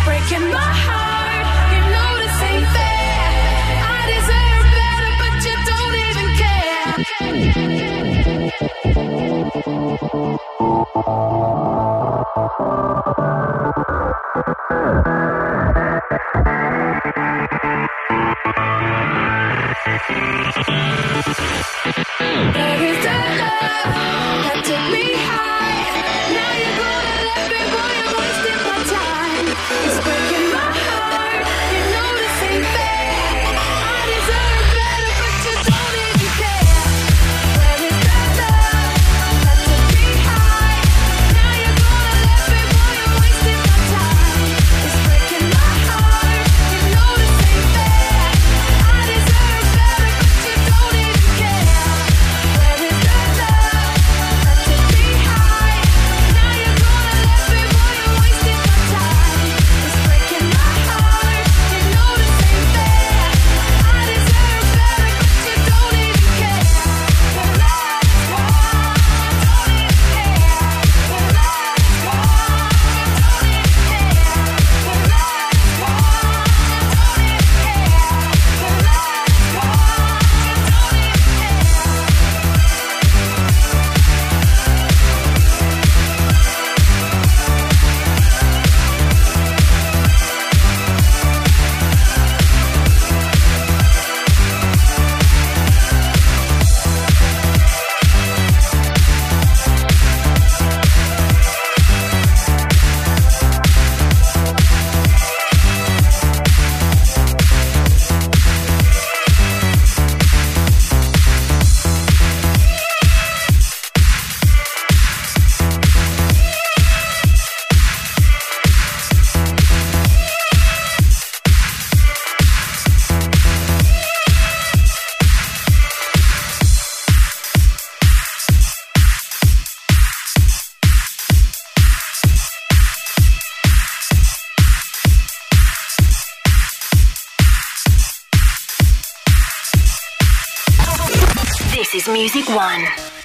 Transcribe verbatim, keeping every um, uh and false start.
breaking my heart. You know this ain't fair. I deserve better, but you don't even care. Where is the love that took me high? Now you're gonna let me, boy, you're wasting my time. It's breaking my heart. You know this ain't fair. I deserve better, but you don't even care. Where is the love that took me high? Now you're gonna let me, boy, you're wasting my time. It's breaking my heart. You know this ain't fair. I deserve better, but you don't even care. Where is the love that took me high? Now you're gonna let me, boy, you're wasting my time. It's breaking my heart. You know this ain't fair. I deserve better, but you don't even care. The last one, don't even care. The last one, don't even care. The last one, don't even care. The last one, don't This is Music One.